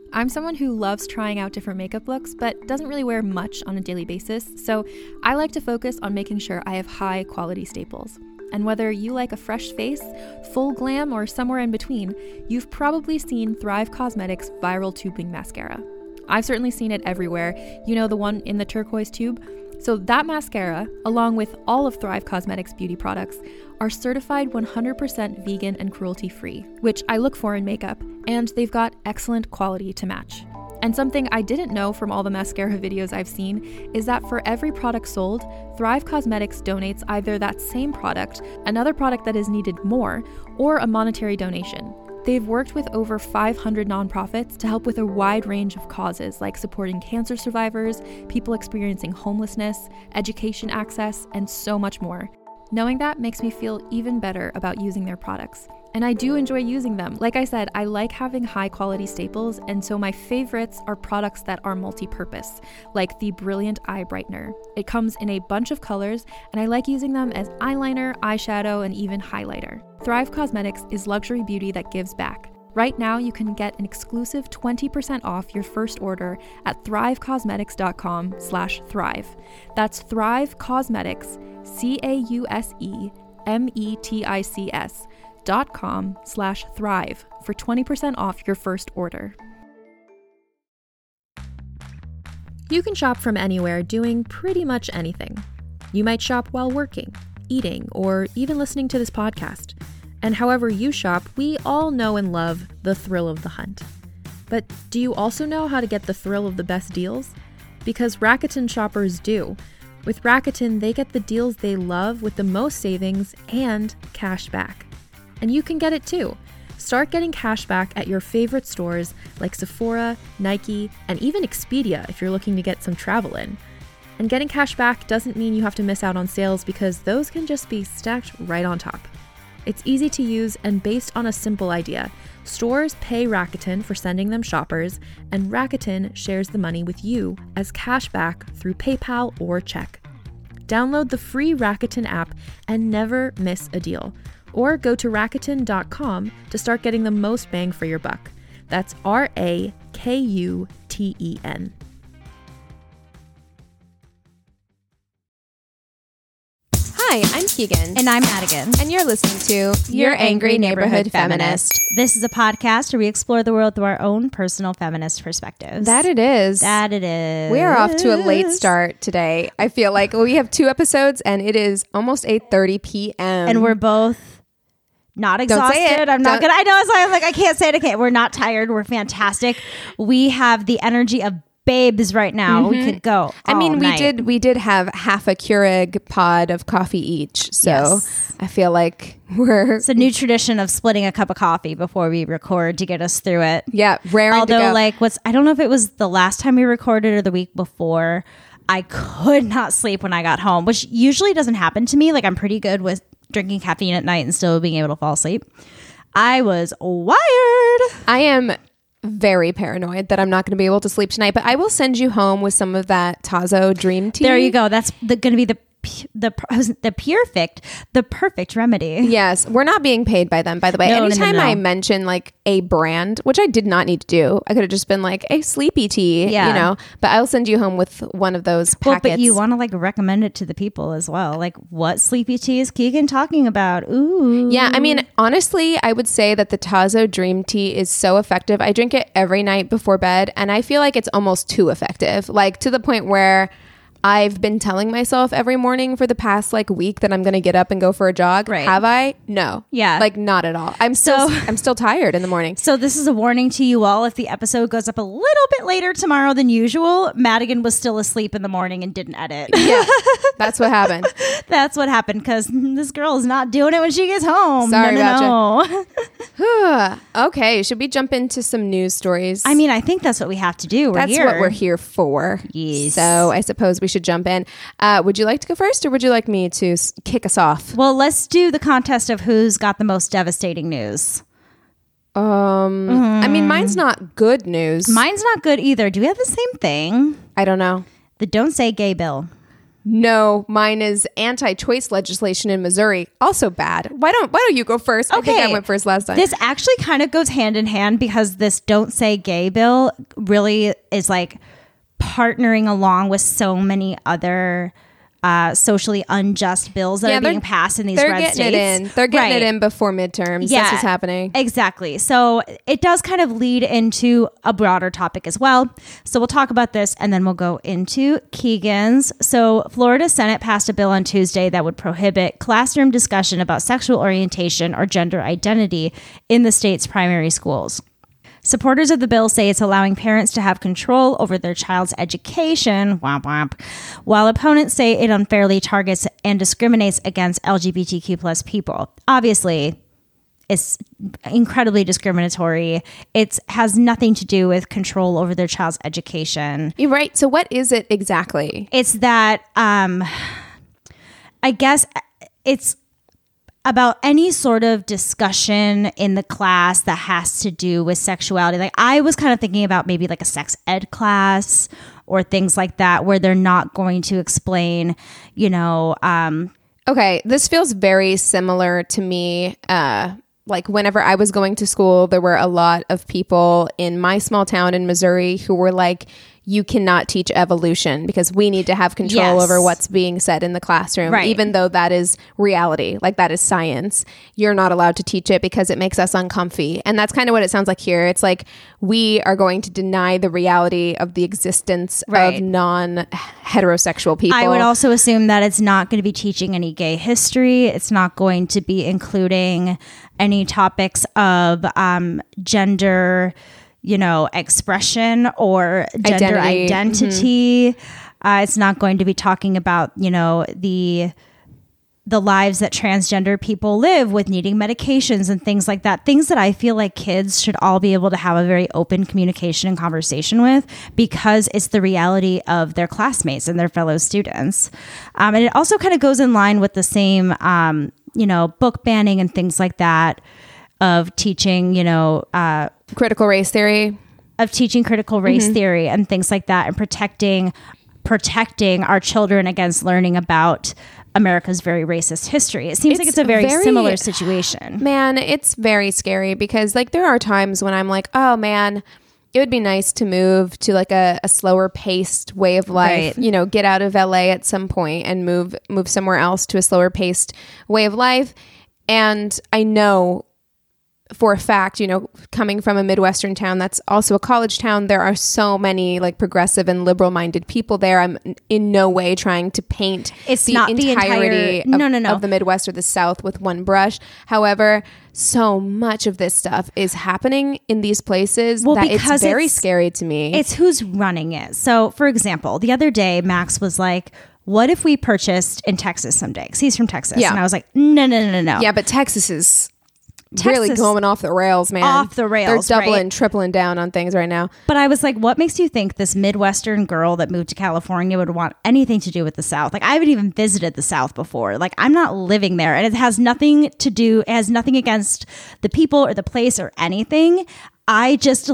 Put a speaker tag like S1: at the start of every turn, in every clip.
S1: I'm someone who loves trying out different makeup looks, but doesn't really wear much on a daily basis, so I like to focus on making sure I have high quality staples. And whether you like a fresh face, full glam, or somewhere in between, you've probably seen Thrive Causemetics Viral Tubing Mascara. I've certainly seen it everywhere. You know, the one in the turquoise tube? So that mascara, along with all of Thrive Causemetics beauty products, are certified 100% vegan and cruelty-free, which I look for in makeup, and they've got excellent quality to match. And something I didn't know from all the mascara videos I've seen is that for every product sold, Thrive Causemetics donates either that same product, another product that is needed more, or a monetary donation. They've worked with over 500 nonprofits to help with a wide range of causes like supporting cancer survivors, people experiencing homelessness, education access, and so much more. Knowing that makes me feel even better about using their products. And I do enjoy using them. Like I said, I like having high quality staples, and so my favorites are products that are multi-purpose, like the Brilliant Eye Brightener. It comes in a bunch of colors, and I like using them as eyeliner, eyeshadow, and even highlighter. Thrive Causemetics is luxury beauty that gives back. Right now, you can get an exclusive 20% off your first order at thrivecausemetics.com/thrive. That's Thrive Causemetics, CAUSEMETICS.com/thrive for 20% off your first order. You can shop from anywhere doing pretty much anything. You might shop while working, eating, or even listening to this podcast. And however you shop, we all know and love the thrill of the hunt. But do you also know how to get the thrill of the best deals? Because Rakuten shoppers do. With Rakuten, they get the deals they love with the most savings and cash back. And you can get it too. Start getting cash back at your favorite stores like Sephora, Nike, and even Expedia if you're looking to get some travel in. And getting cash back doesn't mean you have to miss out on sales because those can just be stacked right on top. It's easy to use and based on a simple idea. Stores pay Rakuten for sending them shoppers, and Rakuten shares the money with you as cash back through PayPal or check. Download the free Rakuten app and never miss a deal. Or go to Rakuten.com to start getting the most bang for your buck. That's RAKUTEN.
S2: Hi, I'm Keegan.
S3: And I'm Madigan.
S2: And you're listening to Your Angry Neighborhood Feminist.
S3: This is a podcast where we explore the world through our own personal feminist perspectives.
S2: That it is.
S3: We
S2: are off to a late start today. I feel like we have 2 episodes and it is almost 8:30 p.m.
S3: And we're both not exhausted.
S2: Don't say it.
S3: I'm not going to. I know. I'm like, I can't say it. I can't. We're not tired. We're fantastic. We have the energy of babes right now. We could go.
S2: I mean,
S3: night.
S2: we did have half a Keurig pod of coffee each. So yes. I feel like
S3: it's a new tradition of splitting a cup of coffee before we record to get us through it.
S2: Yeah. Raring to go.
S3: Like I don't know if it was the last time we recorded or the week before. I could not sleep when I got home, which usually doesn't happen to me. Like I'm pretty good with drinking caffeine at night and still being able to fall asleep. I was wired.
S2: I am very paranoid that I'm not going to be able to sleep tonight, but I will send you home with some of that Tazo Dream Tea.
S3: There you go. That's going to be the perfect remedy.
S2: Yes, we're not being paid by them, by the way.
S3: No,
S2: Anytime
S3: no.
S2: I mention like a brand, which I did not need to do, I could have just been like a sleepy tea, you know. But I'll send you home with one of those packets.
S3: Well, but you want to like recommend it to the people as well. Like, what sleepy tea is Keegan talking about? Ooh,
S2: yeah. I mean, honestly, I would say that the Tazo Dream Tea is so effective. I drink it every night before bed, and I feel like it's almost too effective, like to the point where I've been telling myself every morning for the past like week that I'm going to get up and go for a jog.
S3: Right.
S2: Have I? No.
S3: Yeah.
S2: Like not at all. I'm still tired in the morning.
S3: So this is a warning to you all. If the episode goes up a little bit later tomorrow than usual, Madigan was still asleep in the morning and didn't edit.
S2: Yeah. That's what happened.
S3: That's what happened because this girl is not doing it when she gets home.
S2: Sorry
S3: no.
S2: Okay. Should we jump into some news stories?
S3: I mean, I think that's what we have to do.
S2: That's what we're here for.
S3: Yes.
S2: So I suppose we should jump in. Would you like to go first or would you like me to kick us off?
S3: Well, let's do the contest of who's got the most devastating news.
S2: I mean, mine's not good news.
S3: Mine's not good either. Do we have the same thing?
S2: I don't know.
S3: The Don't Say Gay bill.
S2: No, mine is anti-choice legislation in Missouri. Also bad. Why don't you go first? I think I went first last time.
S3: This actually kind of goes hand in hand because this Don't Say Gay bill really is like partnering along with so many other socially unjust bills that are being passed in these red states.
S2: They're getting it in before midterms. Yeah, that's what's happening.
S3: Exactly. So it does kind of lead into a broader topic as well. So we'll talk about this and then we'll go into Keegan's. So Florida Senate passed a bill on Tuesday that would prohibit classroom discussion about sexual orientation or gender identity in the state's primary schools. Supporters of the bill say it's allowing parents to have control over their child's education, womp womp, while opponents say it unfairly targets and discriminates against LGBTQ plus people. Obviously, it's incredibly discriminatory. It has nothing to do with control over their child's education.
S2: You're right. So what is it exactly?
S3: It's that, I guess it's about any sort of discussion in the class that has to do with sexuality. Like I was kind of thinking about maybe like a sex ed class or things like that where they're not going to explain,
S2: Okay, this feels very similar to me. Like whenever I was going to school, there were a lot of people in my small town in Missouri who were like, you cannot teach evolution because we need to have control over what's being said in the classroom, even though that is reality, like that is science. You're not allowed to teach it because it makes us uncomfy. And that's kind of what it sounds like here. It's like we are going to deny the reality of the existence of non-heterosexual people.
S3: I would also assume that it's not going to be teaching any gay history. It's not going to be including any topics of gender expression or gender identity. It's not going to be talking about, the lives that transgender people live with needing medications and things like that. Things that I feel like kids should all be able to have a very open communication and conversation with because it's the reality of their classmates and their fellow students. And it also kind of goes in line with the same, book banning and things like that of teaching,
S2: critical race theory
S3: theory and things like that, and protecting our children against learning about America's very racist history. It seems like it's a very similar situation.
S2: Man, it's very scary because like there are times when I'm like, oh man, it would be nice to move to like a slower paced way of life, get out of LA at some point and move somewhere else to a slower paced way of life. And I know for a fact, coming from a Midwestern town that's also a college town, there are so many like progressive and liberal minded people there. I'm in no way trying to paint
S3: it's
S2: the
S3: not
S2: entirety
S3: the entire,
S2: of the Midwest or the South with one brush. However, so much of this stuff is happening in these places that it's very scary to me.
S3: It's who's running it. So, for example, the other day, Max was like, what if we purchased in Texas someday? Because he's from Texas. Yeah. And I was like, no.
S2: Yeah, but Texas is really going off the rails, man.
S3: Off the rails.
S2: They're doubling, tripling down on things right now.
S3: But I was like, what makes you think this Midwestern girl that moved to California would want anything to do with the South? Like, I haven't even visited the South before. Like, I'm not living there. And it has nothing against the people or the place or anything. I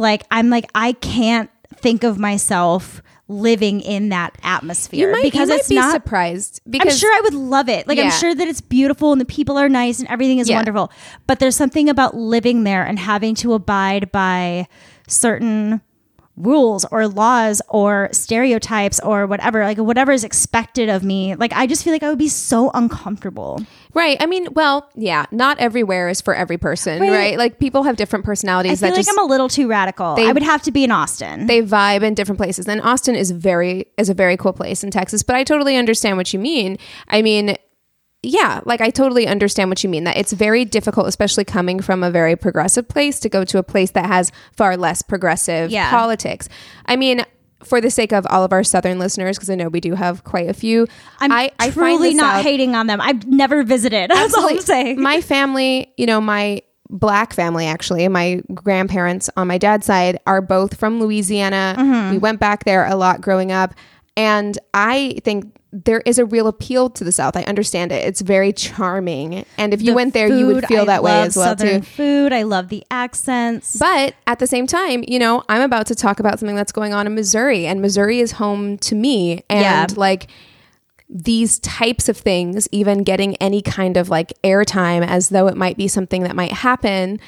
S3: can't think of myself living in that atmosphere.
S2: You might be surprised because
S3: I'm sure I would love it. Like, I'm sure that it's beautiful and the people are nice and everything is wonderful. But there's something about living there and having to abide by certain rules or laws or stereotypes or whatever, like whatever is expected of me. Like, I just feel like I would be so uncomfortable.
S2: Right. I mean, well, yeah, not everywhere is for every person, right? Like people have different personalities.
S3: I feel like I'm a little too radical. I would have to be in Austin.
S2: They vibe in different places. And Austin is a very cool place in Texas, but I totally understand what you mean. I mean, yeah, like I totally understand what you mean, that it's very difficult, especially coming from a very progressive place, to go to a place that has far less progressive politics. I mean, for the sake of all of our Southern listeners, because I know we do have quite a few,
S3: I truly not hating on them. I've never visited. That's all I'm saying.
S2: My family, my Black family, actually, my grandparents on my dad's side are both from Louisiana. Mm-hmm. We went back there a lot growing up. And I think there is a real appeal to the South. I understand it. It's very charming. And if you went there, you would feel that way as well,
S3: Southern
S2: too.
S3: Food. I love the accents.
S2: But at the same time, I'm about to talk about something that's going on in Missouri. And Missouri is home to me. And these types of things, even getting any kind of like airtime as though it might be something that might happen,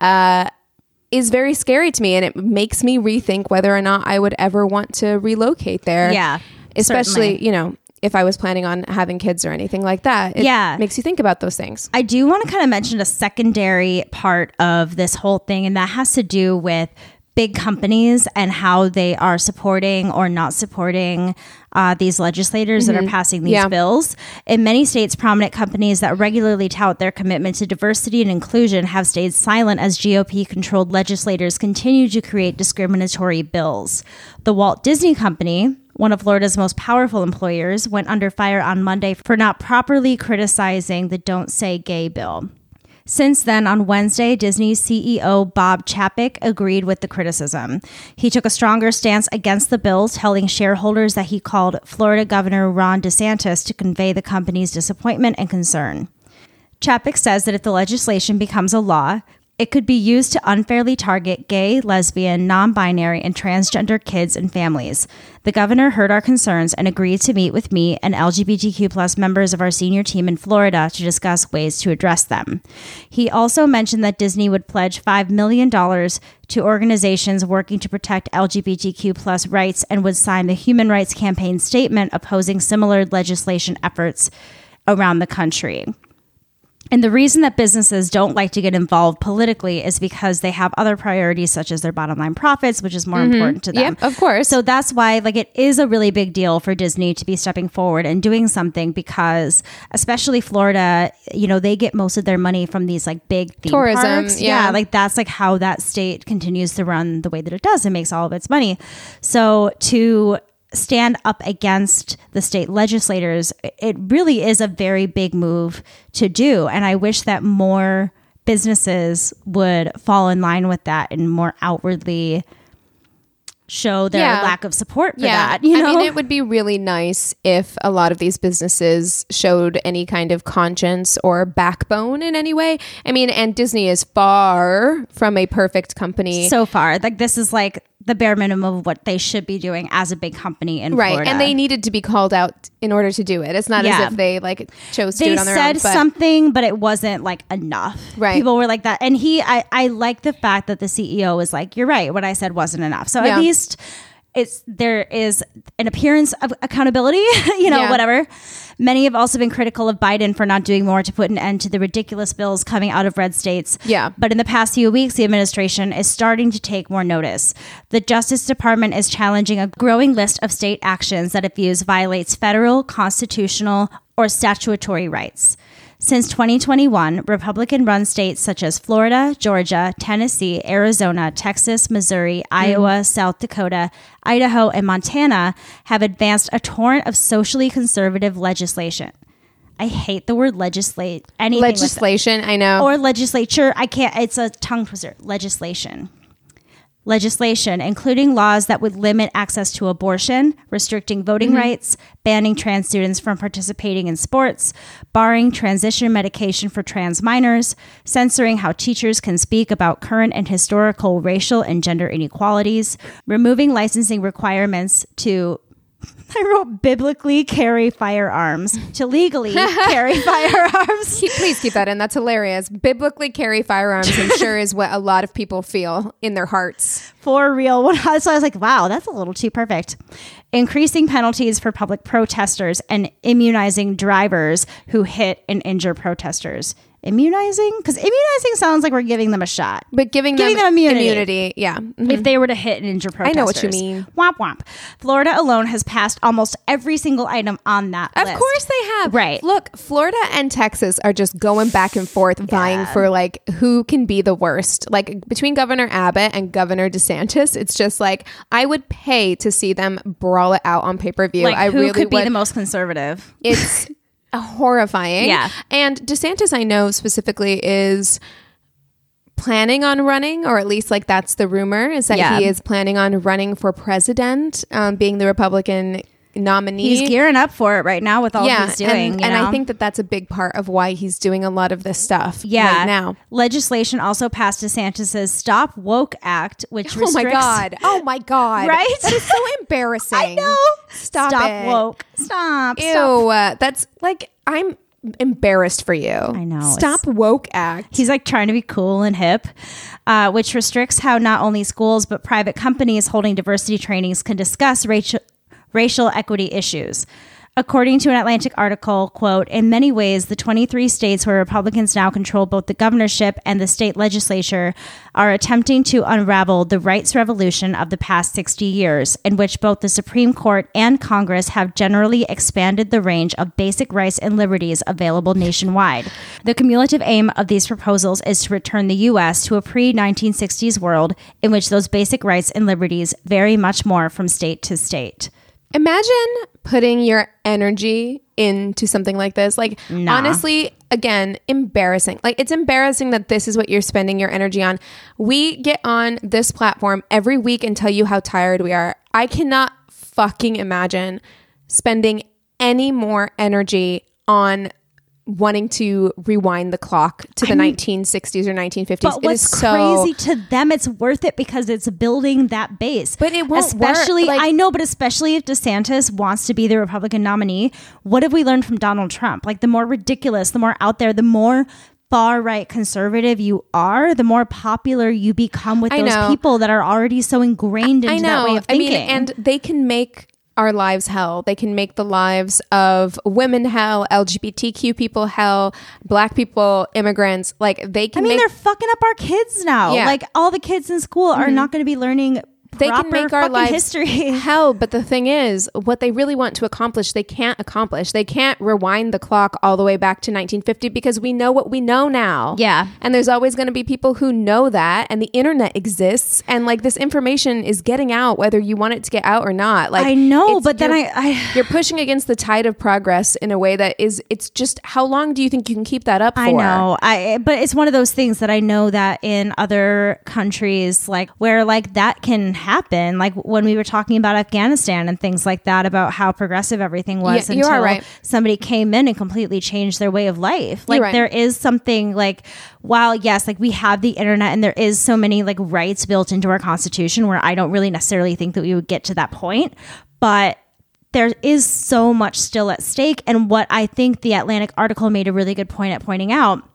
S2: is very scary to me. And it makes me rethink whether or not I would ever want to relocate there.
S3: Yeah.
S2: Especially,
S3: certainly.
S2: you know, if I was planning on having kids or anything like that. It makes you think about those things.
S3: I do want to kind of mention a secondary part of this whole thing, and that has to do with big companies and how they are supporting or not supporting these legislators that are passing these bills. In many states, prominent companies that regularly tout their commitment to diversity and inclusion have stayed silent as GOP-controlled legislators continue to create discriminatory bills. The Walt Disney Company, one of Florida's most powerful employers, went under fire on Monday for not properly criticizing the Don't Say Gay bill. Since then, on Wednesday, Disney's CEO Bob Chapek agreed with the criticism. He took a stronger stance against the bill, telling shareholders that he called Florida Governor Ron DeSantis to convey the company's disappointment and concern. Chapek says that if the legislation becomes a law, it could be used to unfairly target gay, lesbian, non-binary, and transgender kids and families. The governor heard our concerns and agreed to meet with me and LGBTQ plus members of our senior team in Florida to discuss ways to address them. He also mentioned that Disney would pledge $5 million to organizations working to protect LGBTQ plus rights and would sign the Human Rights Campaign statement opposing similar legislation efforts around the country. And the reason that businesses don't like to get involved politically is because they have other priorities, such as their bottom line profits, which is more important to them.
S2: Yep, of course.
S3: So that's why, like, it is a really big deal for Disney to be stepping forward and doing something, because especially Florida, you know, they get most of their money from these like big theme
S2: tourism
S3: parks.
S2: Yeah,
S3: like that's like how that state continues to run the way that it does and makes all of its money. So to stand up against the state legislators, it really is a very big move to do. And I wish that more businesses would fall in line with that and more outwardly show their lack of support for that. You know?
S2: I mean, it would be really nice if a lot of these businesses showed any kind of conscience or backbone in any way. I mean, and Disney is far from a perfect company.
S3: So far, like this is like the bare minimum of what they should be doing as a big company in Florida.
S2: And they needed to be called out in order to do it. It's not as if they like chose to do it on their own.
S3: They said something, but it wasn't like enough.
S2: Right.
S3: People were like that. And I like the fact that the CEO was like, you're right, what I said wasn't enough. So at least there is an appearance of accountability, whatever. Many have also been critical of Biden for not doing more to put an end to the ridiculous bills coming out of red states.
S2: Yeah.
S3: But in the past few weeks, the administration is starting to take more notice. The Justice Department is challenging a growing list of state actions that it views violates federal, constitutional, or statutory rights. Since 2021, Republican-run states such as Florida, Georgia, Tennessee, Arizona, Texas, Missouri, Iowa, South Dakota, Idaho, and Montana have advanced a torrent of socially conservative legislation. I hate the word legislate.
S2: Legislation, I know.
S3: Or legislature. I can't. It's a tongue twister. Legislation, including laws that would limit access to abortion, restricting voting rights, banning trans students from participating in sports, barring transition medication for trans minors, censoring how teachers can speak about current and historical racial and gender inequalities, removing licensing requirements to I wrote biblically carry firearms to legally carry firearms.
S2: Please keep that in. That's hilarious. Biblically carry firearms, I'm sure, is what a lot of people feel in their hearts.
S3: For real. So I was like, wow, that's a little too perfect. Increasing penalties for public protesters and immunizing drivers who hit and injure protesters. Immunizing? Because immunizing sounds like we're giving them a shot.
S2: But giving them immunity. Yeah. Mm-hmm.
S3: If they were to hit and injure protesters.
S2: I know what you mean.
S3: Womp womp. Florida alone has passed almost every single item on that list.
S2: Of course they have.
S3: Right.
S2: Look, Florida and Texas are just going back and forth vying for like who can be the worst. Like between Governor Abbott and Governor DeSantis, it's just like I would pay to see them brawl it out on pay-per-view.
S3: Like,
S2: I
S3: who
S2: really
S3: could be
S2: would.
S3: the most conservative?
S2: It's horrifying.
S3: Yeah.
S2: And DeSantis, I know specifically, is planning on running, or at least like that's the rumor, is that he is planning on running for president, being the Republican nominee.
S3: He's gearing up for it right now with all he's doing.
S2: And I think that that's a big part of why he's doing a lot of this stuff right now.
S3: Legislation also passed DeSantis's Stop Woke Act, which restricts...
S2: Oh my God.
S3: Right?
S2: That is so embarrassing.
S3: I know.
S2: Stop it.
S3: Woke. Stop.
S2: Ew. That's like, I'm embarrassed for you.
S3: I know.
S2: Stop Woke Act.
S3: He's like trying to be cool and hip, which restricts how not only schools but private companies holding diversity trainings can discuss racial equity issues. According to an Atlantic article, quote, in many ways, the 23 states where Republicans now control both the governorship and the state legislature are attempting to unravel the rights revolution of the past 60 years, in which both the Supreme Court and Congress have generally expanded the range of basic rights and liberties available nationwide. The cumulative aim of these proposals is to return the U.S. to a pre-1960s world in which those basic rights and liberties vary much more from state to state.
S2: Imagine putting your energy into something like this. Like, honestly, again, embarrassing. Like, it's embarrassing that this is what you're spending your energy on. We get on this platform every week and tell you how tired we are. I cannot fucking imagine spending any more energy on wanting to rewind the clock to the 1960s or 1950s.
S3: But what's crazy to them, it's worth it because it's building that base.
S2: But it won't
S3: especially,
S2: work.
S3: I know, but especially if DeSantis wants to be the Republican nominee, what have we learned from Donald Trump? Like, the more ridiculous, the more out there, the more far-right conservative you are, the more popular you become with those people that are already so ingrained into that way of thinking.
S2: And they can make our lives hell. They can make the lives of women hell, LGBTQ people hell, Black people, immigrants. Like, they can
S3: they're fucking up our kids now.
S2: Yeah.
S3: Like, all the kids in school are not going to be learning
S2: they can make our lives
S3: history.
S2: Hell, but the thing is, what they really want to accomplish, they can't accomplish. They can't rewind the clock all the way back to 1950 because we know what we know now.
S3: Yeah.
S2: And there's always going to be people who know that, and the internet exists, and like, this information is getting out whether you want it to get out or not. Like,
S3: I know, but then
S2: you're pushing against the tide of progress in a way that it's just, how long do you think you can keep that up for?
S3: I know. But it's one of those things that I know that in other countries, like, where like that can happen, like when we were talking about Afghanistan and things like that, about how progressive everything was until somebody came in and completely changed their way of life. Like, there is something like, while yes, like we have the internet and there is so many like rights built into our Constitution, where I don't really necessarily think that we would get to that point, but there is so much still at stake. And what I think the Atlantic article made a really good point at pointing out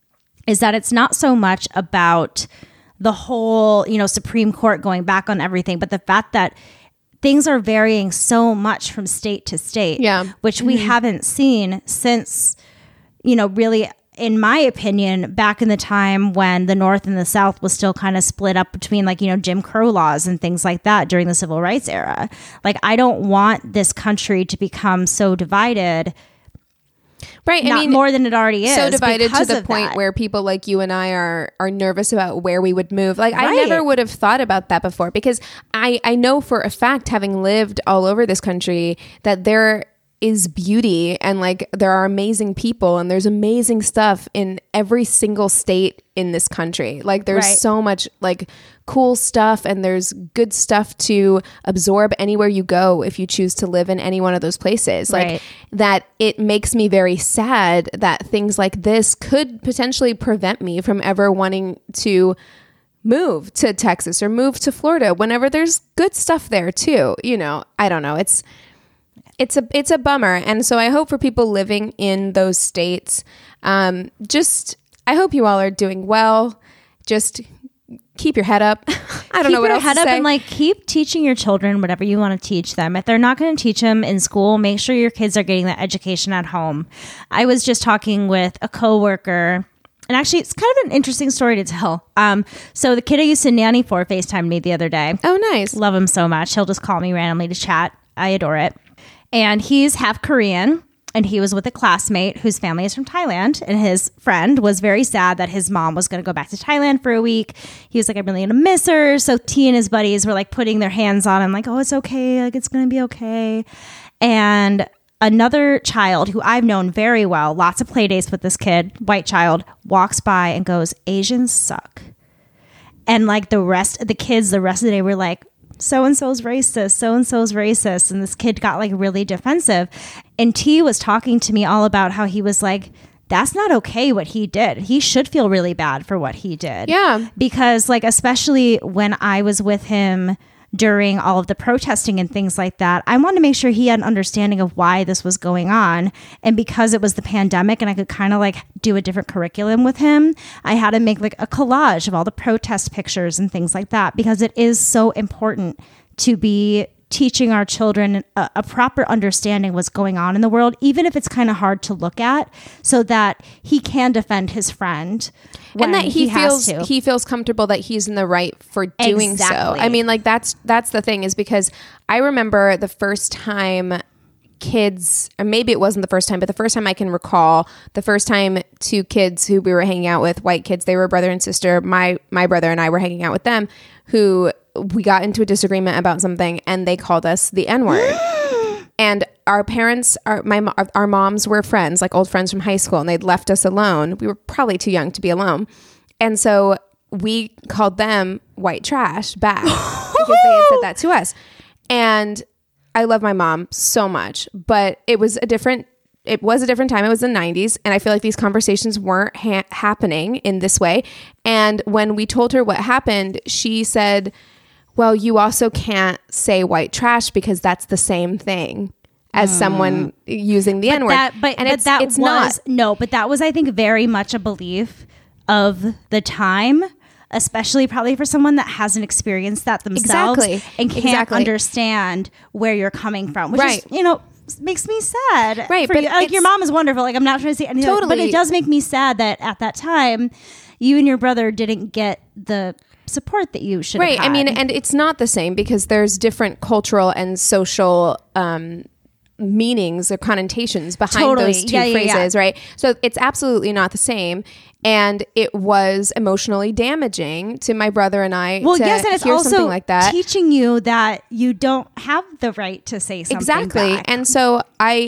S3: is that it's not so much about the whole, Supreme Court going back on everything, but the fact that things are varying so much from state to state, which we haven't seen since, really, in my opinion, back in the time when the North and the South was still kind of split up between like, Jim Crow laws and things like that during the Civil Rights era. Like, I don't want this country to become so divided.
S2: Right.
S3: Not more than it already is.
S2: So divided to the point where people like you and I are nervous about where we would move. Like, I never would have thought about that before, because I know for a fact, having lived all over this country, that there is beauty and like there are amazing people and there's amazing stuff in every single state in this country. Like, there's so much like cool stuff, and there's good stuff to absorb anywhere you go if you choose to live in any one of those places. Like, that it makes me very sad that things like this could potentially prevent me from ever wanting to move to Texas or move to Florida whenever there's good stuff there too. I don't know. It's a bummer. And so I hope for people living in those states, I hope you all are doing well. Just keep your head up. I don't know what else to say. Keep your head up
S3: and like keep teaching your children whatever you want to teach them. If they're not going to teach them in school, make sure your kids are getting that education at home. I was just talking with a coworker, and actually it's kind of an interesting story to tell. So the kid I used to nanny for FaceTimed me the other day.
S2: Oh, nice.
S3: Love him so much. He'll just call me randomly to chat. I adore it. And he's half Korean, and he was with a classmate whose family is from Thailand, and his friend was very sad that his mom was going to go back to Thailand for a week. He was like, I'm really going to miss her. So T and his buddies were like putting their hands on him like, oh, it's okay. Like, it's going to be okay. And another child who I've known very well, lots of play dates with this kid, white child, walks by and goes, Asians suck. And like the rest of the kids, the rest of the day were like, so-and-so's racist, so-and-so's racist. And this kid got like really defensive. And T was talking to me all about how he was like, that's not okay what he did. He should feel really bad for what he did.
S2: Yeah.
S3: Because like, especially when I was with him during all of the protesting and things like that, I wanted to make sure he had an understanding of why this was going on. And because it was the pandemic and I could kind of like do a different curriculum with him, I had to make like a collage of all the protest pictures and things like that, because it is so important to be teaching our children a proper understanding of what's going on in the world, even if it's kind of hard to look at, so that he can defend his friend
S2: and that he feels comfortable that he's in the right for doing so. I mean, like that's the thing, is because I remember the first time kids, or maybe it wasn't the first time, but the first time I can recall, the first time two kids who we were hanging out with, white kids, they were brother and sister, my brother and I were hanging out with them, who we got into a disagreement about something and they called us the N-word. And our parents, our moms were friends, like old friends from high school, and they'd left us alone. We were probably too young to be alone. And so we called them white trash back because they had said that to us. And I love my mom so much, but it was a different time. It was the 90s. And I feel like these conversations weren't happening in this way. And when we told her what happened, she said, well, you also can't say white trash because that's the same thing as someone using the N-word. But that was, I think, very much a belief of the time, especially probably for someone that hasn't experienced that themselves and can't understand where you're coming from, which is, you know, makes me sad. Right. But like, your mom is wonderful. Like, I'm not trying to say anything. Totally. But it does make me sad that at that time, you and your brother didn't get the support that you should have had. I mean, and it's not the same because there's different cultural and social meanings or connotations behind those two phrases, right? So it's absolutely not the same. And it was emotionally damaging to my brother and I to and it's hear also something like that.
S3: Teaching you that you don't have the right to say something back.
S2: And so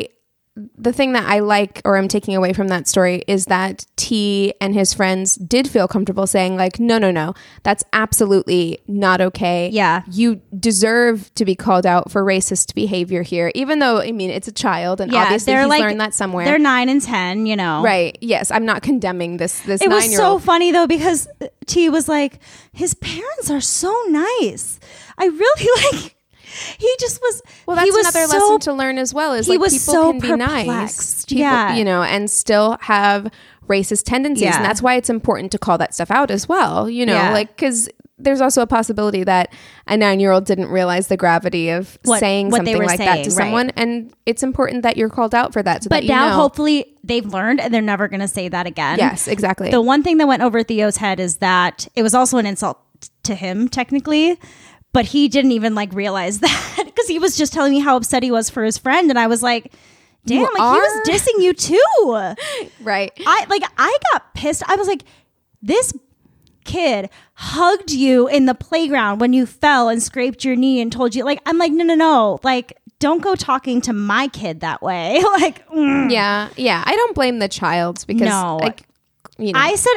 S2: the thing that I like, or I'm taking away from that story, is that T and his friends did feel comfortable saying like, no, that's absolutely not okay.
S3: Yeah.
S2: You deserve to be called out for racist behavior here, even though, I mean, it's a child and obviously he's learned that somewhere.
S3: They're 9 and 10, you know.
S2: Right. Yes. I'm not condemning this 9-year-old.
S3: It was so funny though, because T was like, his parents are so nice. I really like... He just was.
S2: Well, that's another lesson to learn as well. Is like people can be nice, you know, and still have racist tendencies, and that's why it's important to call that stuff out as well. You know, like because there's also a possibility that a 9-year-old didn't realize the gravity of saying something like that to someone, and it's important that you're called out for that. So
S3: but now, hopefully, they've learned, and they're never going to say that again.
S2: Yes, exactly.
S3: The one thing that went over Theo's head is that it was also an insult to him, technically. But he didn't even like realize that because he was just telling me how upset he was for his friend. And I was like, damn, he was dissing you too.
S2: Right.
S3: I got pissed. I was like, this kid hugged you in the playground when you fell and scraped your knee and told you, like, I'm like, no. Like, don't go talking to my kid that way. Like,
S2: yeah. I don't blame the child because like, you know.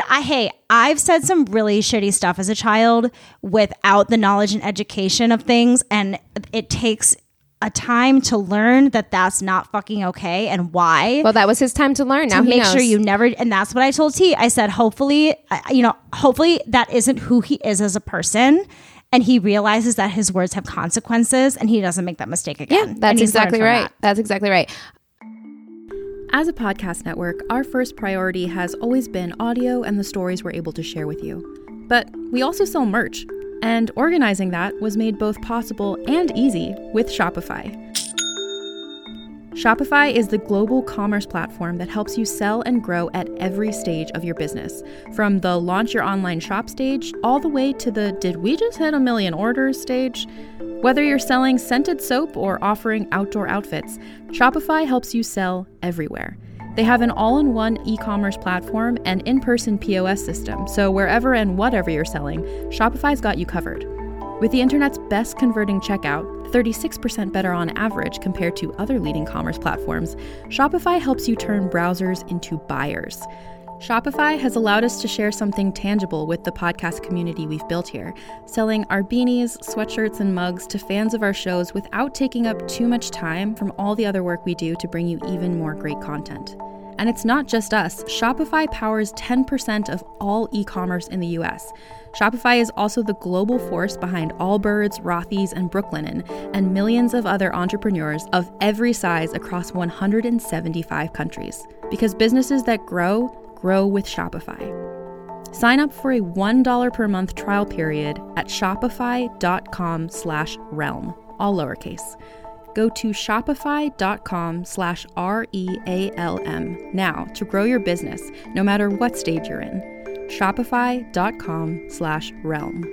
S3: I've said some really shitty stuff as a child without the knowledge and education of things. And it takes a time to learn that that's not fucking okay and why.
S2: Well, that was his time to learn. Now
S3: he knows. Sure you never, and that's what I told T. I said, hopefully that isn't who he is as a person. And he realizes that his words have consequences and he doesn't make that mistake again.
S2: Yeah, that's exactly right. That's exactly right.
S1: As a podcast network, our first priority has always been audio and the stories we're able to share with you. But we also sell merch, and organizing that was made both possible and easy with Shopify. Shopify is the global commerce platform that helps you sell and grow at every stage of your business, from the launch your online shop stage all the way to the did we just hit 1 million orders stage. Whether you're selling scented soap or offering outdoor outfits, Shopify helps you sell everywhere. They have an all-in-one e-commerce platform and in-person POS system, so wherever and whatever you're selling, Shopify's got you covered. With the internet's best converting checkout, 36% better on average compared to other leading commerce platforms, Shopify helps you turn browsers into buyers. Shopify has allowed us to share something tangible with the podcast community we've built here, selling our beanies, sweatshirts, and mugs to fans of our shows without taking up too much time from all the other work we do to bring you even more great content. And it's not just us. Shopify powers 10% of all e-commerce in the US. Shopify is also the global force behind Allbirds, Rothy's, and Brooklinen, and millions of other entrepreneurs of every size across 175 countries. Because businesses that grow with Shopify. Sign up for a $1 per month trial period at shopify.com/realm, all lowercase. Go to shopify.com/REALM now to grow your business, no matter what stage you're in. Shopify.com/realm.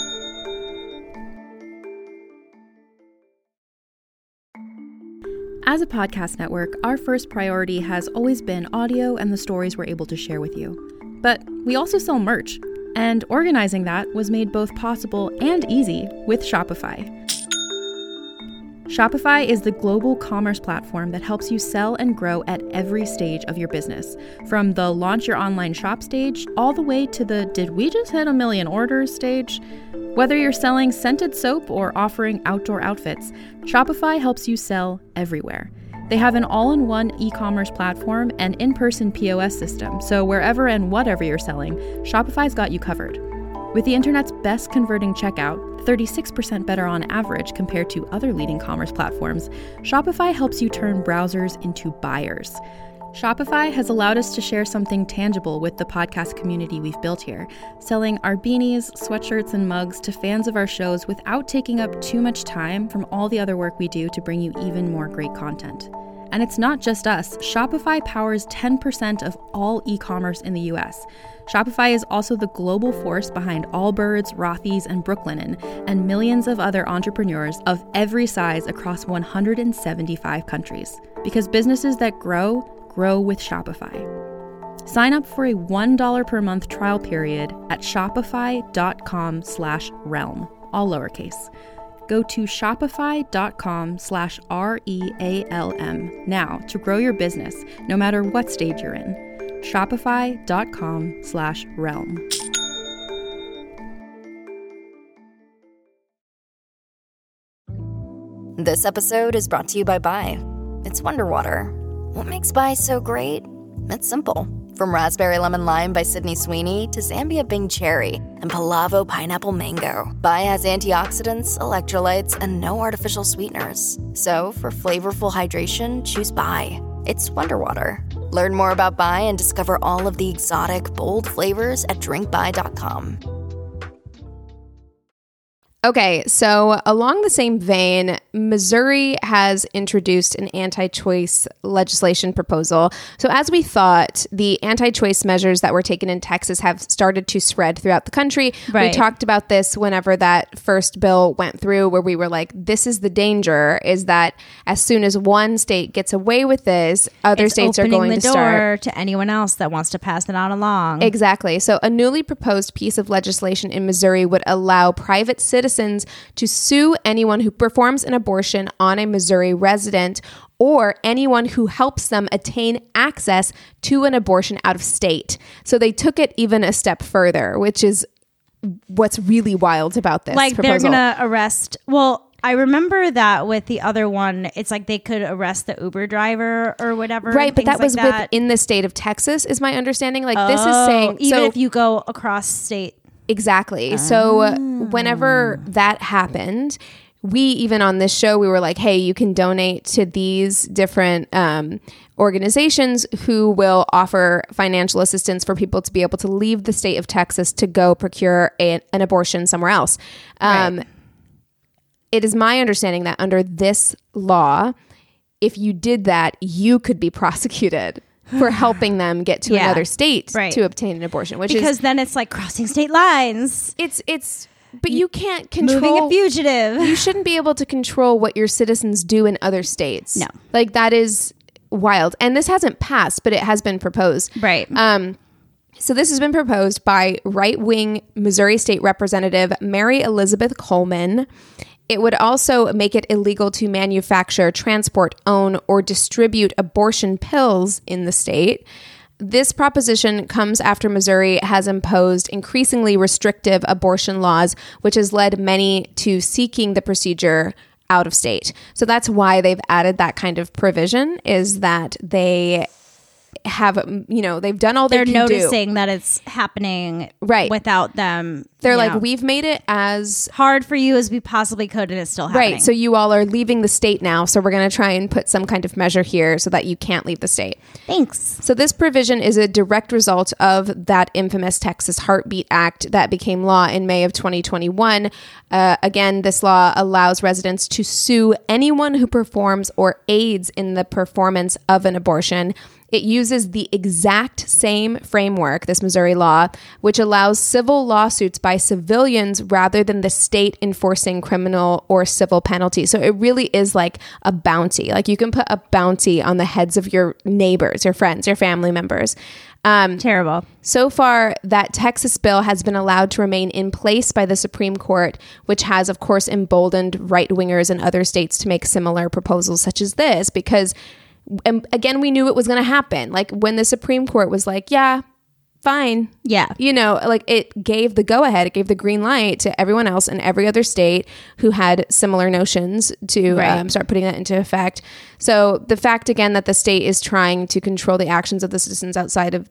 S1: As a podcast network, our first priority has always been audio and the stories we're able to share with you. But we also sell merch, and organizing that was made both possible and easy with Shopify. Shopify is the global commerce platform that helps you sell and grow at every stage of your business, from the launch your online shop stage all the way to the did we just hit 1 million orders stage. Whether you're selling scented soap or offering outdoor outfits, Shopify helps you sell everywhere. They have an all-in-one e-commerce platform and in-person POS system, so wherever and whatever you're selling, Shopify's got you covered. With the internet's best converting checkout, 36% better on average compared to other leading commerce platforms, Shopify helps you turn browsers into buyers. Shopify has allowed us to share something tangible with the podcast community we've built here, selling our beanies, sweatshirts, and mugs to fans of our shows without taking up too much time from all the other work we do to bring you even more great content. And it's not just us. Shopify powers 10% of all e-commerce in the US. Shopify is also the global force behind Allbirds, Rothy's, and Brooklinen, and millions of other entrepreneurs of every size across 175 countries. Because businesses that grow with Shopify. Sign up for a $1 per month trial period at shopify.com/realm, all lowercase. Go to shopify.com/REALM now to grow your business, no matter what stage you're in. Shopify.com/realm.
S4: This episode is brought to you by Bai. It's Wonder Water. What makes Bai so great? It's simple. From Raspberry Lemon Lime by Sydney Sweeney to Zambia Bing Cherry and Palavo Pineapple Mango, Bai has antioxidants, electrolytes, and no artificial sweeteners. So for flavorful hydration, choose Bai. It's Wonder Water. Learn more about Bai and discover all of the exotic, bold flavors at drinkbai.com.
S2: Okay, so along the same vein, Missouri has introduced an anti-choice legislation proposal. So as we thought, the anti-choice measures that were taken in Texas have started to spread throughout the country.
S3: Right.
S2: We talked about this whenever that first bill went through, where we were like, this is the danger, is that as soon as one state gets away with this, other states are going to start.
S3: Opening the door to anyone else that wants to pass it on along.
S2: Exactly. So a newly proposed piece of legislation in Missouri would allow private citizens to sue anyone who performs an abortion on a Missouri resident or anyone who helps them attain access to an abortion out of state. So they took it even a step further, which is what's really wild about this proposal.
S3: They're going to arrest... Well, I remember that with the other one, it's like they could arrest the Uber driver or whatever.
S2: Right, but that was
S3: that.
S2: within the state of Texas, is my understanding. Like this is saying...
S3: Even if you go across state...
S2: Exactly. So whenever that happened, we even on this show, we were like, hey, you can donate to these different organizations who will offer financial assistance for people to be able to leave the state of Texas to go procure an abortion somewhere else.
S3: Right.
S2: It is my understanding that under this law, if you did that, you could be prosecuted for helping them get to another state to obtain an abortion,
S3: because then it's like crossing state lines.
S2: But you can't control
S3: moving a fugitive.
S2: You shouldn't be able to control what your citizens do in other states.
S3: No,
S2: like that is wild. And this hasn't passed, but it has been proposed.
S3: Right.
S2: So this has been proposed by right-wing Missouri State Representative Mary Elizabeth Coleman. It would also make it illegal to manufacture, transport, own, or distribute abortion pills in the state. This proposition comes after Missouri has imposed increasingly restrictive abortion laws, which has led many to seeking the procedure out of state. So that's why they've added that kind of provision, is that they have, they've done all
S3: They're
S2: they can do.
S3: noticing that it's happening
S2: Right.
S3: without them.
S2: They're like, we've made it as
S3: hard for you as we possibly could, and it's still happening.
S2: right. So you all are leaving the state now. So we're going to try and put some kind of measure here so that you can't leave the state.
S3: Thanks.
S2: So this provision is a direct result of that infamous Texas Heartbeat Act that became law in May of 2021. Again, this law allows residents to sue anyone who performs or aids in the performance of an abortion. It uses the exact same framework, this Missouri law, which allows civil lawsuits by civilians rather than the state enforcing criminal or civil penalties. So it really is like a bounty. Like you can put a bounty on the heads of your neighbors, your friends, your family members.
S3: Terrible.
S2: So far, that Texas bill has been allowed to remain in place by the Supreme Court, which has, of course, emboldened right-wingers in other states to make similar proposals such as this, because again, we knew it was going to happen. Like when the Supreme Court was like, yeah, fine.
S3: Yeah.
S2: Like it gave the go ahead, it gave the green light to everyone else in every other state who had similar notions to start putting that into effect. So the fact again that the state is trying to control the actions of the citizens outside of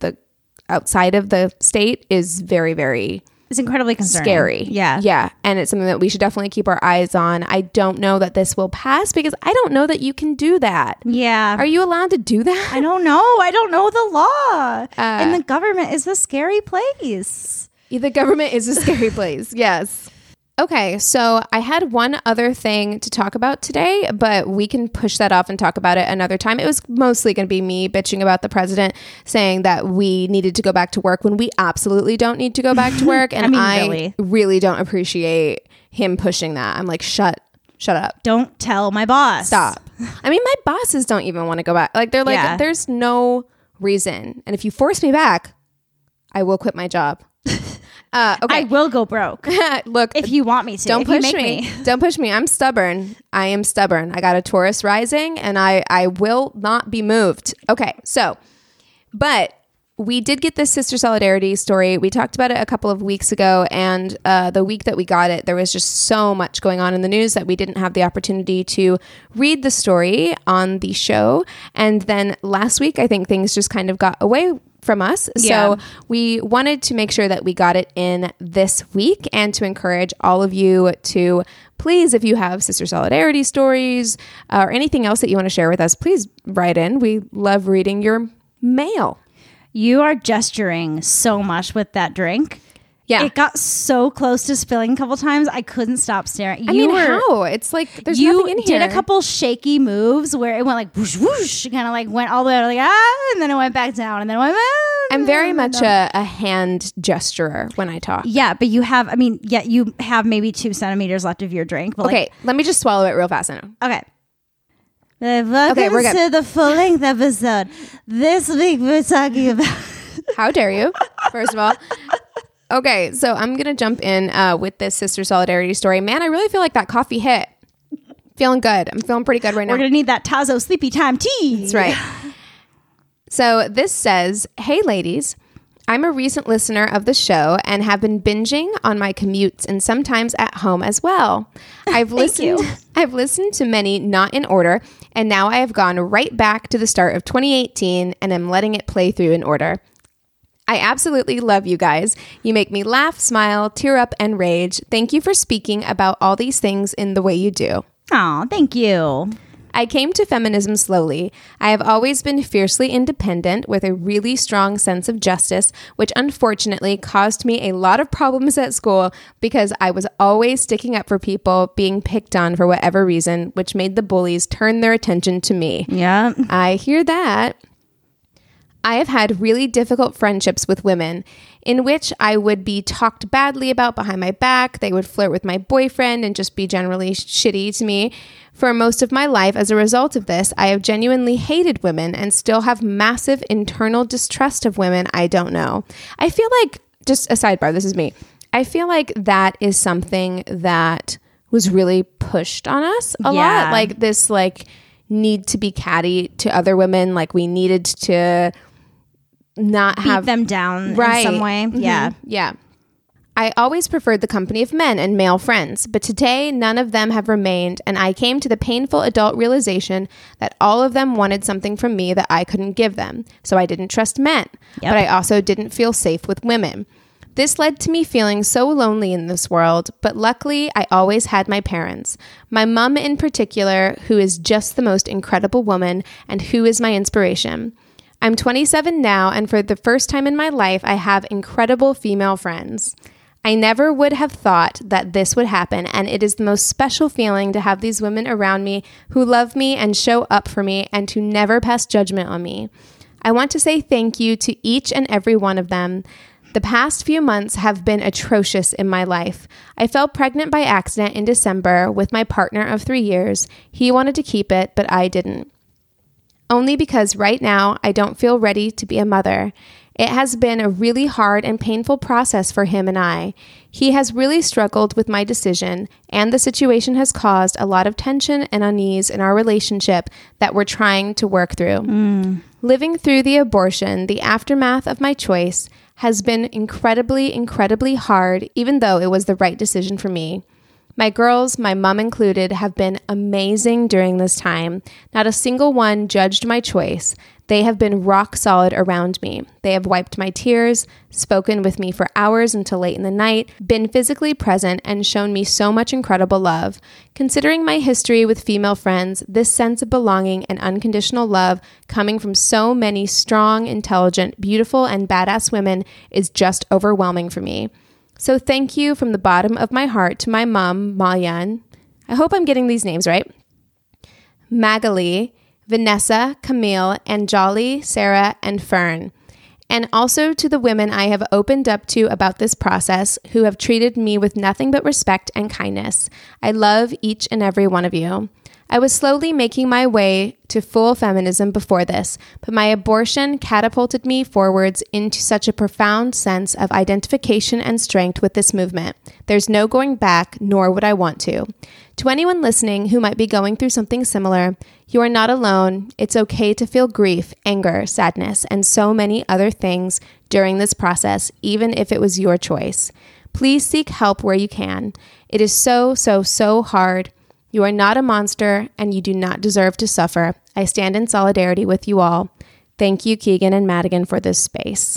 S2: the state is very, very
S3: It's incredibly concerning.
S2: scary.
S3: Yeah.
S2: Yeah. And it's something that we should definitely keep our eyes on. I don't know that this will pass because I don't know that you can do that.
S3: Yeah.
S2: Are you allowed to do that?
S3: I don't know. I don't know the law. And the government is a scary place.
S2: The government is a scary place. Yes. Okay, so I had one other thing to talk about today, but we can push that off and talk about it another time. It was mostly going to be me bitching about the president saying that we needed to go back to work when we absolutely don't need to go back to work. And I really don't appreciate him pushing that. I'm like, shut up.
S3: Don't tell my boss.
S2: Stop. I mean, my bosses don't even want to go back. Like, they're like, there's no reason. And if you force me back, I will quit my job. Okay.
S3: I will go broke.
S2: Look,
S3: if you want me to.
S2: Don't push me. Don't push me. I'm stubborn. I am stubborn. I got a Taurus rising and I will not be moved. Okay. So, but we did get this Sister Solidarity story. We talked about it a couple of weeks ago, and the week that we got it, there was just so much going on in the news that we didn't have the opportunity to read the story on the show. And then last week, I think things just kind of got away from us. So we wanted to make sure that we got it in this week and to encourage all of you to please, if you have Sister Solidarity stories or anything else that you want to share with us, please write in. We love reading your mail.
S3: You are gesturing so much with that drink.
S2: Yeah.
S3: It got so close to spilling a couple times. I couldn't stop staring.
S2: How? It's like there's nothing in here.
S3: You did a couple shaky moves where it went like whoosh, whoosh. It kind of like went all the way out, like, and then it went back down, and then it went,
S2: I'm very much a hand gesturer when I talk.
S3: Yeah, but you have maybe 2 centimeters left of your drink. But
S2: okay, let me just swallow it real fast now.
S3: Okay. Welcome to the full-length episode. This week we're talking about...
S2: How dare you, first of all. Okay, so I'm going to jump in with this Sister Solidarity story. Man, I really feel like that coffee hit. Feeling good. I'm feeling pretty good right now.
S3: We're going to need that Tazo Sleepy Time tea.
S2: That's right. So this says, hey ladies, I'm a recent listener of the show and have been binging on my commutes and sometimes at home as well. I've listened to many not in order, and now I have gone right back to the start of 2018 and am letting it play through in order. I absolutely love you guys. You make me laugh, smile, tear up, and rage. Thank you for speaking about all these things in the way you do.
S3: Oh, thank you.
S2: I came to feminism slowly. I have always been fiercely independent with a really strong sense of justice, which unfortunately caused me a lot of problems at school because I was always sticking up for people being picked on for whatever reason, which made the bullies turn their attention to me.
S3: Yeah.
S2: I hear that. I have had really difficult friendships with women in which I would be talked badly about behind my back. They would flirt with my boyfriend and just be generally shitty to me. For most of my life, as a result of this, I have genuinely hated women and still have massive internal distrust of women I don't know. I feel like, just a sidebar, this is me. I feel like that is something that was really pushed on us a lot. Like this, like, need to be catty to other women. Like we needed to not
S3: beat
S2: have
S3: them down
S2: right.
S3: in some way.
S2: Mm-hmm.
S3: Yeah.
S2: Yeah. I always preferred the company of men and male friends, but today none of them have remained, and I came to the painful adult realization that all of them wanted something from me that I couldn't give them. So I didn't trust men, but I also didn't feel safe with women. This led to me feeling so lonely in this world, but luckily I always had my parents. My mom in particular, who is just the most incredible woman and who is my inspiration. I'm 27 now, and for the first time in my life, I have incredible female friends. I never would have thought that this would happen, and it is the most special feeling to have these women around me who love me and show up for me and to never pass judgment on me. I want to say thank you to each and every one of them. The past few months have been atrocious in my life. I fell pregnant by accident in December with my partner of 3 years. He wanted to keep it, but I didn't. Only because right now I don't feel ready to be a mother. It has been a really hard and painful process for him and I. He has really struggled with my decision, and the situation has caused a lot of tension and unease in our relationship that we're trying to work through. Living through the abortion, the aftermath of my choice, has been incredibly, incredibly hard, even though it was the right decision for me. My girls, my mom included, have been amazing during this time. Not a single one judged my choice. They have been rock solid around me. They have wiped my tears, spoken with me for hours until late in the night, been physically present, and shown me so much incredible love. Considering my history with female friends, this sense of belonging and unconditional love coming from so many strong, intelligent, beautiful, and badass women is just overwhelming for me. So thank you from the bottom of my heart to my mom, Malyan. I hope I'm getting these names right. Magali, Vanessa, Camille, Anjali, Sarah, and Fern. And also to the women I have opened up to about this process who have treated me with nothing but respect and kindness. I love each and every one of you. I was slowly making my way to full feminism before this, but my abortion catapulted me forwards into such a profound sense of identification and strength with this movement. There's no going back, nor would I want to. To anyone listening who might be going through something similar, you are not alone. It's okay to feel grief, anger, sadness, and so many other things during this process, even if it was your choice. Please seek help where you can. It is so, so, so hard. You are not a monster, and you do not deserve to suffer. I stand in solidarity with you all. Thank you, Keegan and Madigan, for this space.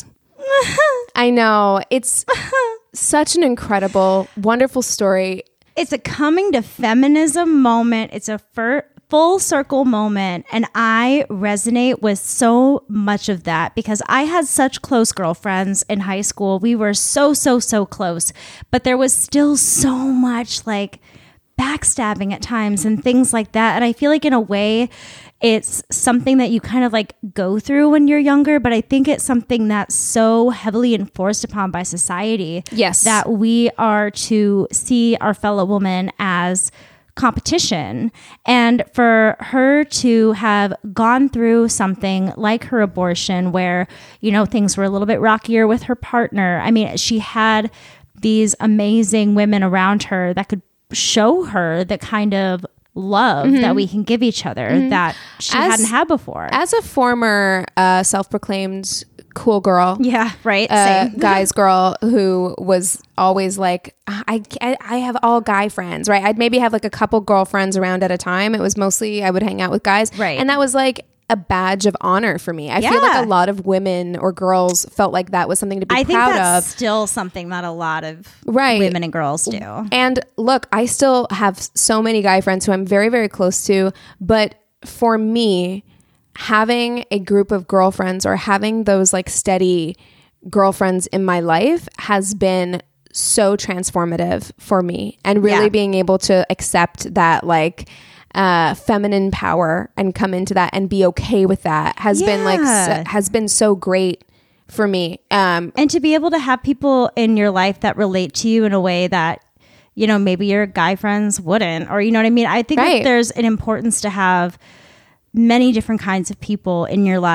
S2: I know. It's such an incredible, wonderful story.
S3: It's a coming to feminism moment. It's a full circle moment. And I resonate with so much of that because I had such close girlfriends in high school. We were so, so, so close. But there was still so much like backstabbing at times and things like that. And I feel like in a way, it's something that you kind of like go through when you're younger, but I think it's something that's so heavily enforced upon by society.
S2: Yes.
S3: That we are to see our fellow woman as competition. And for her to have gone through something like her abortion where, you know, things were a little bit rockier with her partner. I mean, she had these amazing women around her that could show her the kind of love that we can give each other that she hadn't had before.
S2: As a former self-proclaimed cool girl,
S3: Yeah, right. Same.
S2: guys girl who was always like, I have all guy friends, right? I'd maybe have like a couple girlfriends around at a time. It was mostly I would hang out with guys,
S3: Right.
S2: And that was like a badge of honor for me. I feel like a lot of women or girls felt like that was something to be
S3: I think
S2: proud
S3: that's
S2: of.
S3: still something that a lot of
S2: Right.
S3: women and girls do.
S2: And look, I still have so many guy friends who I'm very, very close to. But for me, having a group of girlfriends or having those like steady girlfriends in my life has been so transformative for me. And really being able to accept that like feminine power and come into that and be okay with that has been like has been so great for me.
S3: And to be able to have people in your life that relate to you in a way that, you know, maybe your guy friends wouldn't, or you know what I mean? I think that there's an importance to have many different kinds of people in your life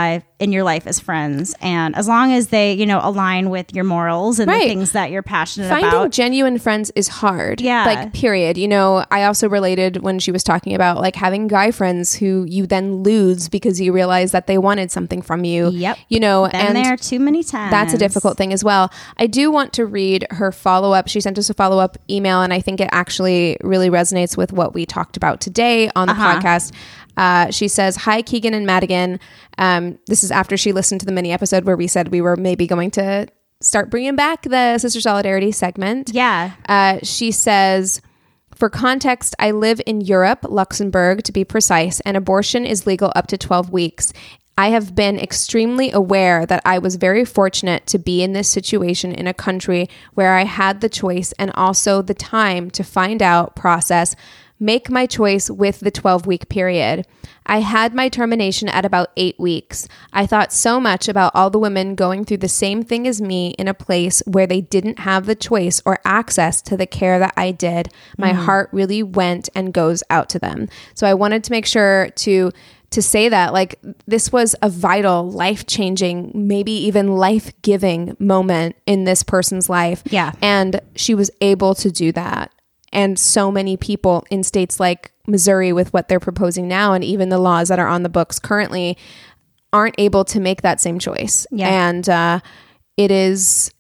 S3: in your life as friends. And as long as they, align with your morals and the things that you're passionate about.
S2: Finding genuine friends is hard.
S3: Yeah.
S2: Like, period. I also related when she was talking about like having guy friends who you then lose because you realize that they wanted something from you.
S3: Yep.
S2: Been
S3: and there too many times.
S2: That's a difficult thing as well. I do want to read her follow-up. She sent us a follow-up email, and I think it actually really resonates with what we talked about today on the podcast. She says, "Hi, Keegan and Madigan." This is after she listened to the mini episode where we said we were maybe going to start bringing back the Sister Solidarity segment.
S3: Yeah.
S2: She says, "For context, I live in Europe, Luxembourg to be precise, and abortion is legal up to 12 weeks. I have been extremely aware that I was very fortunate to be in this situation in a country where I had the choice and also the time to find out, process, make my choice with the 12-week period. I had my termination at about 8 weeks. I thought so much about all the women going through the same thing as me in a place where they didn't have the choice or access to the care that I did. My heart really went and goes out to them." So I wanted to make sure to say that, like, this was a vital, life-changing, maybe even life-giving moment in this person's life.
S3: Yeah.
S2: And she was able to do that. And so many people in states like Missouri with what they're proposing now, and even the laws that are on the books currently, aren't able to make that same choice.
S3: Yeah.
S2: And it is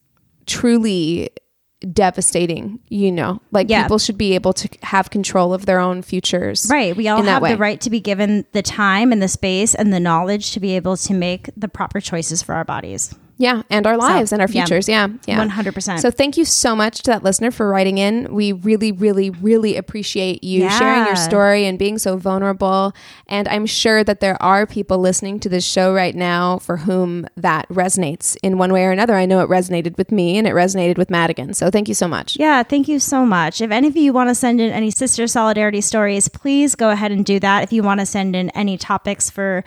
S2: truly devastating, people should be able to have control of their own futures.
S3: Right. We all have the right to be given the time and the space and the knowledge to be able to make the proper choices for our bodies.
S2: Yeah. And our lives and our futures. Yeah.
S3: 100%.
S2: So thank you so much to that listener for writing in. We really, really, really appreciate you sharing your story and being so vulnerable. And I'm sure that there are people listening to this show right now for whom that resonates in one way or another. I know it resonated with me and it resonated with Madigan. So thank you so much.
S3: Yeah, thank you so much. If any of you want to send in any Sister Solidarity stories, please go ahead and do that. If you want to send in any topics for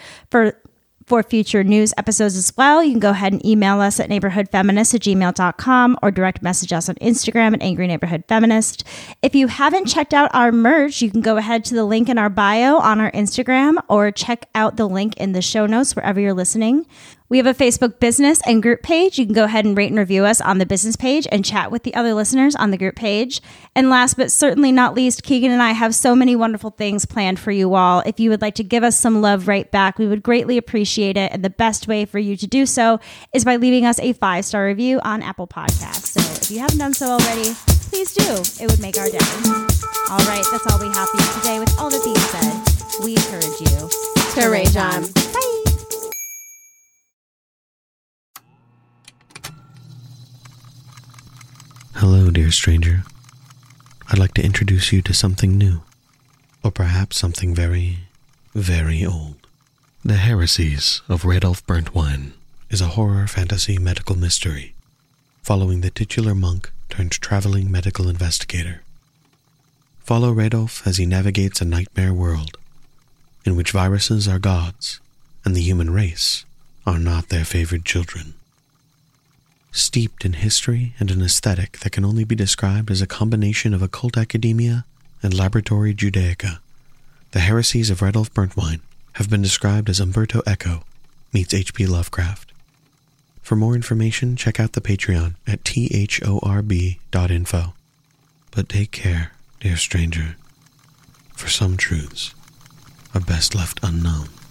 S3: future news episodes as well, you can go ahead and email us at neighborhoodfeminist@gmail.com or direct message us on Instagram at Angry Neighborhood Feminist. If you haven't checked out our merch, you can go ahead to the link in our bio on our Instagram or check out the link in the show notes wherever you're listening. We have a Facebook business and group page. You can go ahead and rate and review us on the business page and chat with the other listeners on the group page. And last but certainly not least, Keegan and I have so many wonderful things planned for you all. If you would like to give us some love right back, we would greatly appreciate it. And the best way for you to do so is by leaving us a 5-star review on Apple Podcasts. So if you haven't done so already, please do. It would make our day. All right, that's all we have for you today. With all that being said, we encourage you
S2: to rage on.
S3: Bye.
S5: Hello, dear stranger. I'd like to introduce you to something new, or perhaps something very, very old. The Heresies of Radolf Burntwine is a horror fantasy medical mystery following the titular monk turned traveling medical investigator. Follow Radolf as he navigates a nightmare world in which viruses are gods and the human race are not their favored children. Steeped in history and an aesthetic that can only be described as a combination of occult academia and laboratory Judaica, the Heresies of Radolf Burntwine have been described as Umberto Eco meets H.P. Lovecraft. For more information, check out the Patreon at thorb.info. But take care, dear stranger, for some truths are best left unknown.